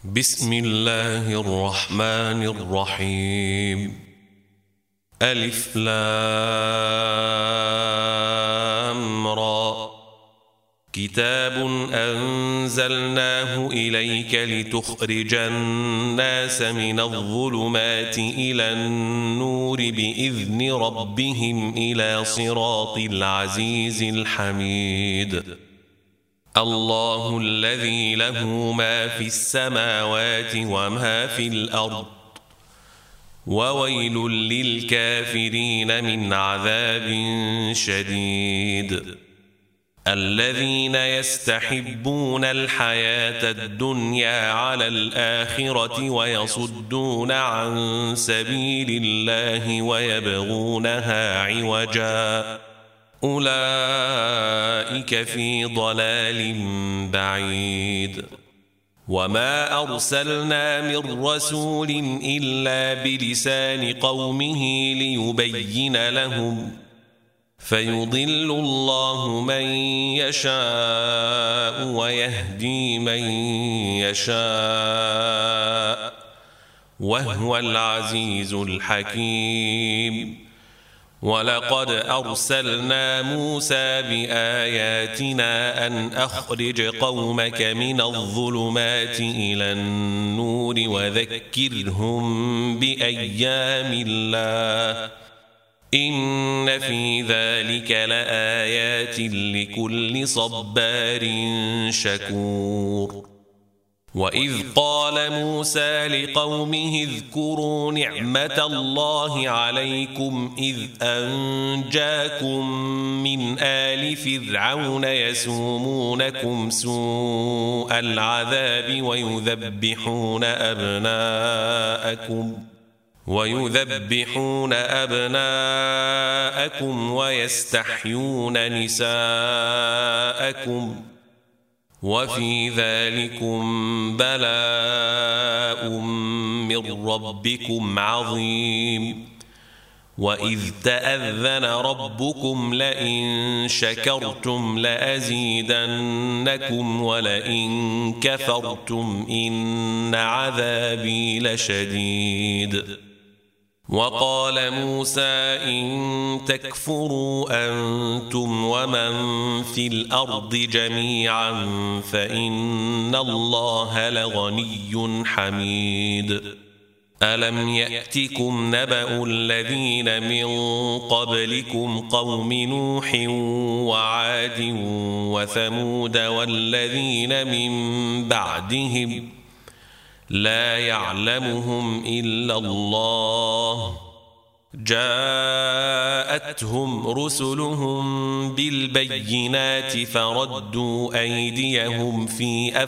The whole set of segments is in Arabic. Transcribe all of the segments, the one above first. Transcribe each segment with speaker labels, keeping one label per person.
Speaker 1: بسم الله الرحمن الرحيم. ألف لام را. كتاب أنزلناه إليك لتخرج الناس من الظلمات إلى النور بإذن ربهم إلى صراط العزيز الحميد. الله الذي له ما في السماوات وما في الأرض، وويل للكافرين من عذاب شديد. الذين يستحبون الحياة الدنيا على الآخرة ويصدون عن سبيل الله ويبغونها عوجا، أولئك في ضلال بعيد. وما أرسلنا من رسول إلا بلسان قومه ليبين لهم، فيضل الله من يشاء ويهدي من يشاء، وهو العزيز الحكيم. ولقد أرسلنا موسى بآياتنا أن أخرج قومك من الظلمات إلى النور وذكرهم بأيام الله، إن في ذلك لآيات لكل صبار شكور. وإذ قال موسى لقومه اذكروا نعمة الله عليكم إذ أنجاكم من آل فرعون يسومونكم سوء العذاب ويذبحون أبناءكم ويستحيون نساءكم، وفي ذلكم بلاء من ربكم عظيم. وإذ تأذن ربكم لئن شكرتم لأزيدنكم ولئن كفرتم إن عذابي لشديد. وقال موسى إن تكفروا أنتم ومن في الأرض جميعا فإن الله لغني حميد. ألم يأتكم نبأ الذين من قبلكم قوم نوح وعاد وثمود والذين من بعدهم لا يعلمهم إلا الله، جاءتهم رسلهم بالبينات فردوا أيديهم في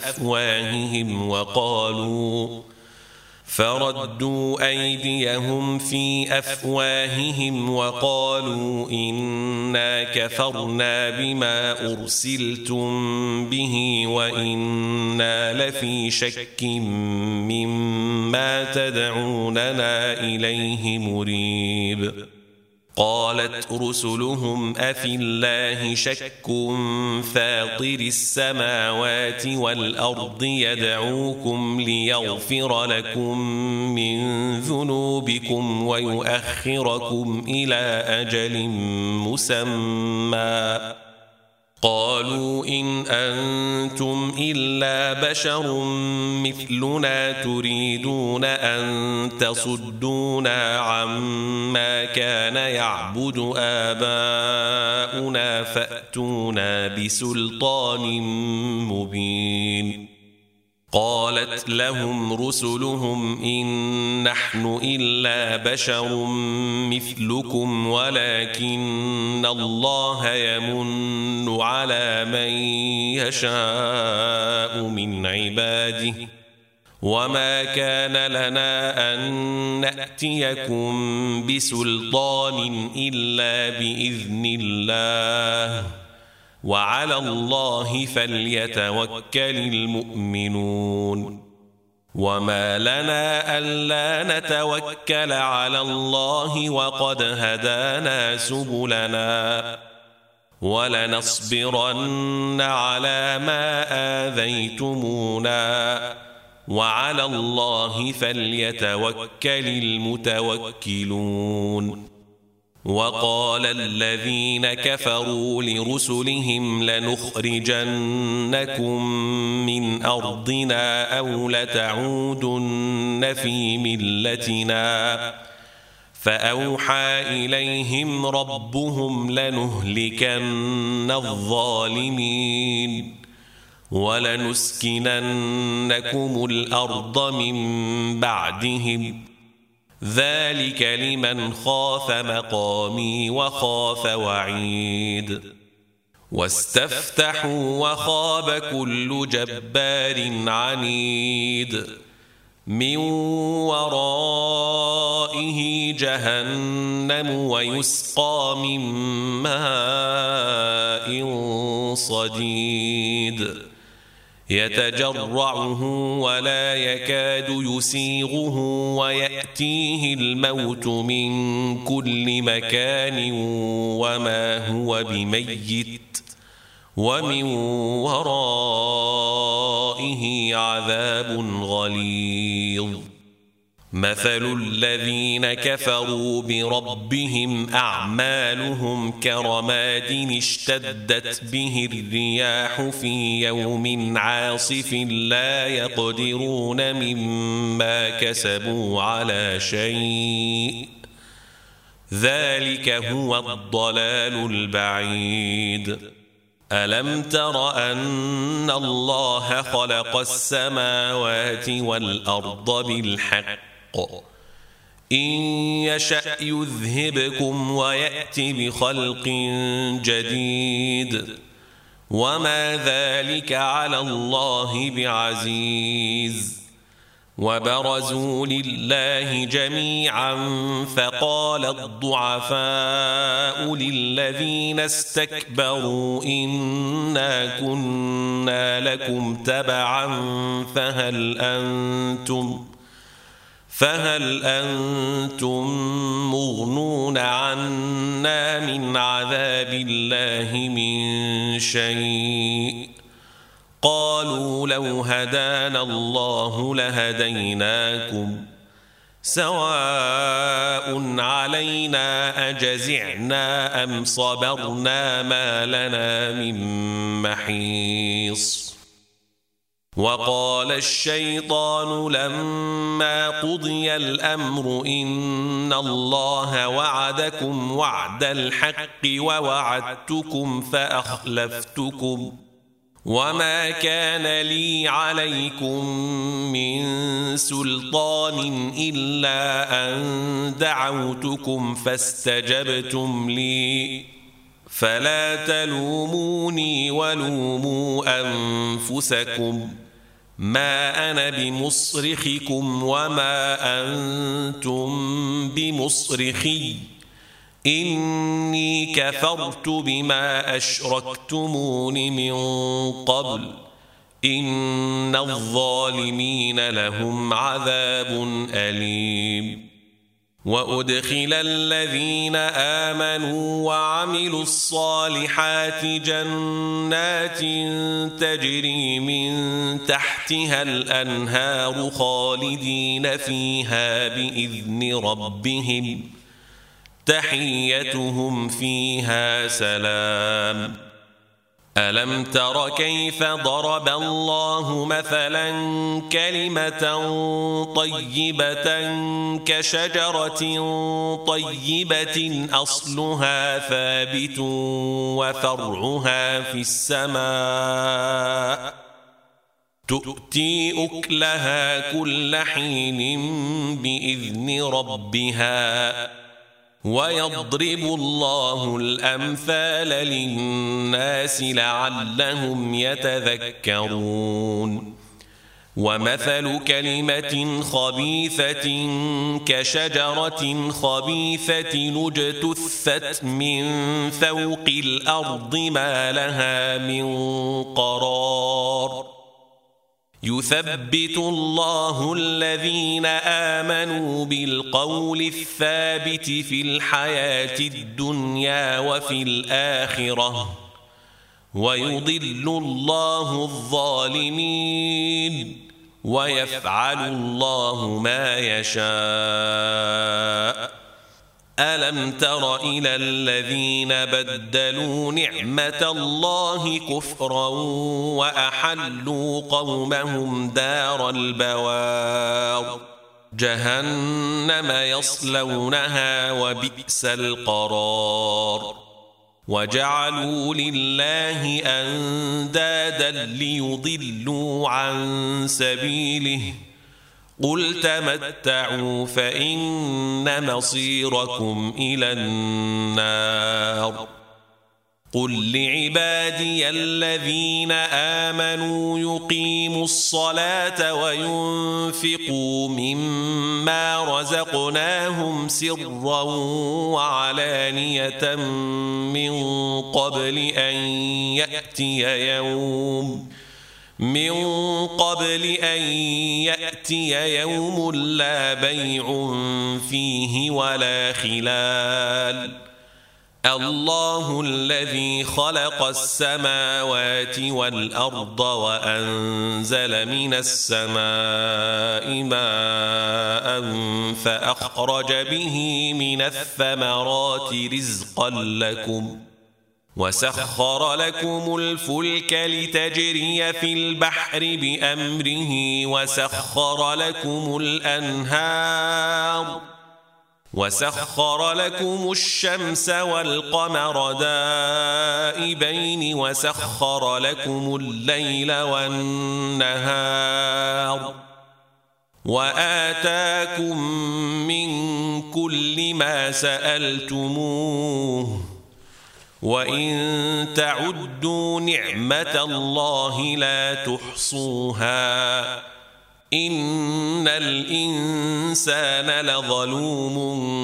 Speaker 1: أفواههم وقالوا إنا كفرنا بما أرسلتم به وإنا لفي شك مما تدعوننا إليه مريب. قالت رسلهم أفي الله شك فاطر السماوات والأرض يدعوكم ليغفر لكم من ذنوبكم ويؤخركم إلى أجل مسمى، قالوا إن أنتم إلا بشر مثلنا تريدون أن تصدونا عما كان يعبد آباؤنا فأتونا بسلطان مبين. قالت لهم رسلهم إن نحن إلا بشر مثلكم ولكن الله يمن على من يشاء من عباده، وما كان لنا أن نأتيكم بسلطان إلا بإذن الله، وعلى الله فليتوكل المؤمنون. وما لنا ألا نتوكل على الله وقد هدانا سبلنا، ولنصبرن على ما آذيتمونا وعلى الله فليتوكل المتوكلون. وقال الذين كفروا لرسلهم لنخرجنكم من أرضنا أو لتعودن في ملتنا فأوحى إليهم ربهم لنهلكن الظالمين ولنسكننكم الأرض من بعدهم ذلك لمن خاف مقامي وخاف وعيد. واستفتحوا وخاب كل جبار عنيد من ورائه جهنم ويسقى من ماء صديد يتجرعه ولا يكاد يسيغه ويأتيه الموت من كل مكان وما هو بميت ومن ورائه عذاب غليظ. مثل الذين كفروا بربهم أعمالهم كرماد اشتدت به الرياح في يوم عاصف لا يقدرون مما كسبوا على شيء ذلك هو الضلال البعيد. ألم تر أن الله خلق السماوات والأرض بالحق إن يشأ يذهبكم ويأت بخلق جديد وما ذلك على الله بعزيز. وبرزوا لله جميعا فقال الضعفاء للذين استكبروا إنا كنا لكم تبعا فهل أنتم مغنون عنا من عذاب الله من شيء قالوا لو هدانا الله لهديناكم سواء علينا أجزعنا أم صبرنا ما لنا من محيص. وقال الشيطان لما قضي الأمر إن الله وعدكم وعد الحق ووعدتكم فأخلفتكم وما كان لي عليكم من سلطان إلا أن دعوتكم فاستجبتم لي فلا تلوموني ولوموا أنفسكم ما أنا بمصرخكم وما أنتم بمصرخي إني كفرت بما أشركتمون من قبل إن الظالمين لهم عذاب أليم. وأدخل الذين آمنوا وعملوا الصالحات جنات تجري من تحتها الأنهار خالدين فيها بإذن ربهم تحيتهم فيها سلام. ألم تر كيف ضرب الله مثلا كلمة طيبة كشجرة طيبة أصلها ثابت وفرعها في السماء تؤتي أكلها كل حين بإذن ربها ويضرب الله الأمثال للناس لعلهم يتذكرون. ومثل كلمة خبيثة كشجرة خبيثة اجتثت من فوق الأرض ما لها من قرار يثبت الله الذين آمنوا بالقول الثابت في الحياة الدنيا وفي الآخرة ويضل الله الظالمين ويفعل الله ما يشاء. ألم تر إلى الذين بدلوا نعمة الله كفرا وأحلوا قومهم دار البوار جهنم يصلونها وبئس القرار. وجعلوا لله أندادا ليضلوا عن سبيله قل تمتعوا فإن مصيركم إلى النار. قل لعبادي الذين آمنوا يقيموا الصلاة وينفقوا مما رزقناهم سرا وعلانية من قبل أن يأتي يوم لا بيع فيه ولا خلال. الله الذي خلق السماوات والأرض وأنزل من السماء ماء فأخرج به من الثمرات رزقا لكم وسخر لكم الفلك لتجري في البحر بأمره وسخر لكم الشمس والقمر دائبين وسخر لكم الليل والنهار وآتاكم من كل ما سألتموه وإن تعدوا نعمة الله لا تحصوها إن الإنسان لظلوم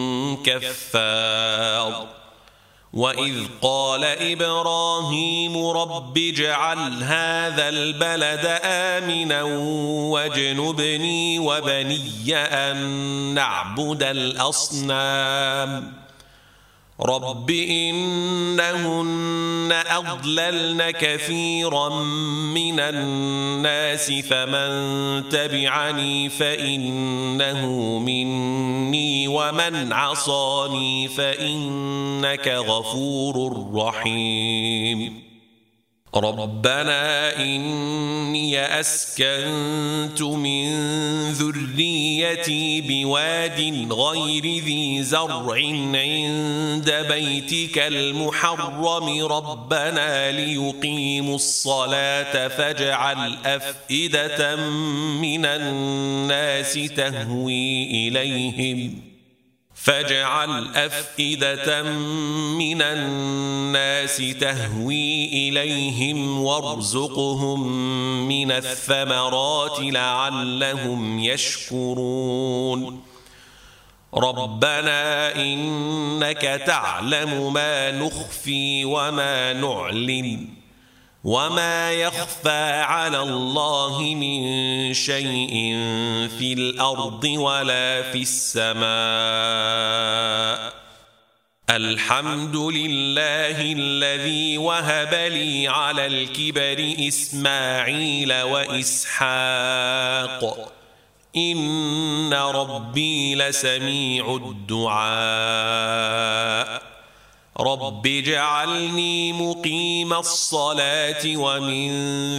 Speaker 1: كفار. وإذ قال إبراهيم رب اجعل هذا البلد آمنا واجنبني وبني أن نعبد الأصنام رب إنهن أضللن كثيرا من الناس فمن تبعني فإنه مني ومن عصاني فإنك غفور رحيم. ربنا إني أسكنت من ذريتي بواد غير ذي زرع عند بيتك المحرم ربنا ليقيموا الصلاة فاجعل أفئدة من الناس تهوي إليهم وارزقهم من الثمرات لعلهم يشكرون. ربنا إنك تعلم ما نخفي وما نعلن وما يخفى على الله من شيء في الأرض ولا في السماء. الحمد لله الذي وهب لي على الكبر إسماعيل وإسحاق إن ربي لسميع الدعاء. رب اجعلني مقيم الصلاة ومن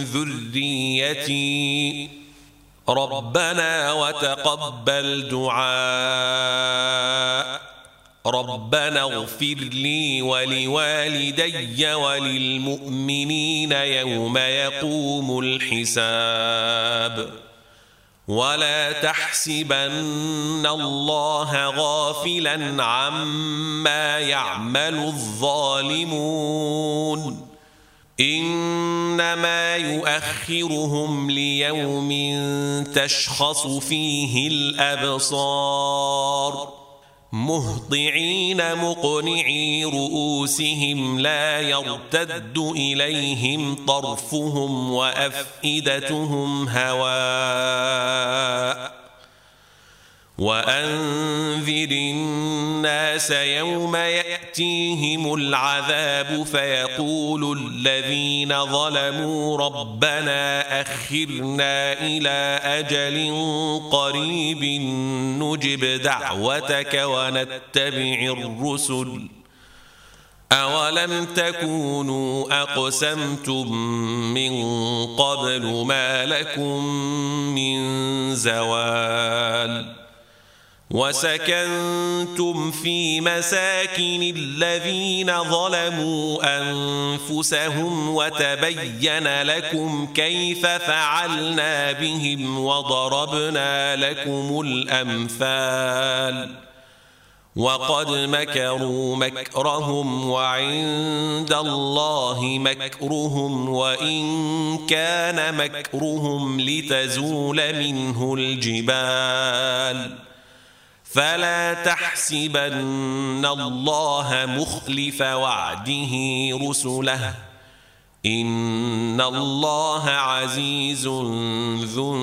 Speaker 1: ذريتي ربنا وتقبل دعاء. ربنا اغفر لي ولوالدي وللمؤمنين يوم يقوم الحساب. ولا تحسبن الله غافلا عما يعمل الظالمون إنما يؤخرهم ليوم تشخص فيه الأبصار مهطعين مقنعي رؤوسهم لا يرتد إليهم طرفهم وأفئدتهم هواء. وأنذر الناس يوم يأتي يأتيهم العذاب فيقول الذين ظلموا ربنا أخرنا إلى أجل قريب نجب دعوتك ونتبع الرسل أولم تكونوا أقسمتم من قبل ما لكم من زوال وسكنتم في مساكن الذين ظلموا أنفسهم وتبين لكم كيف فعلنا بهم وضربنا لكم الأمثال وقد مكروا مكرهم وعند الله مكرهم وإن كان مكرهم لتزول منه الجبال فلا تحسبن الله مخلف وعده رسله إن الله عزيز ذو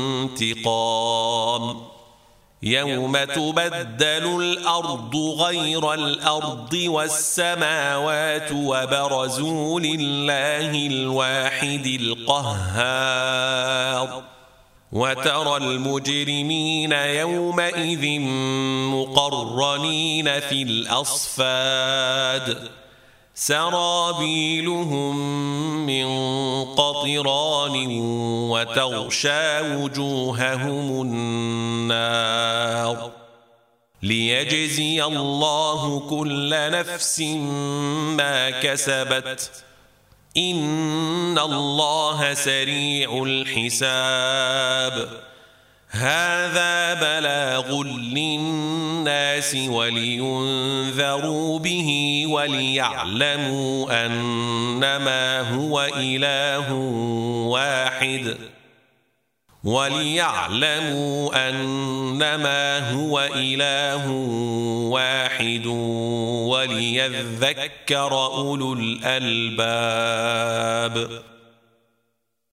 Speaker 1: انتقام يوم تبدل الأرض غير الأرض والسماوات وبرزوا لله الواحد القهار وترى المجرمين يومئذ مقرنين في الأصفاد سرابيلهم من قطران وتغشى وجوههم النار ليجزي الله كل نفس ما كسبت إن الله سريع الحساب هذا بلاغ للناس ولينذروا به وليعلموا أنما هو إله واحد وليذكر أولو الألباب.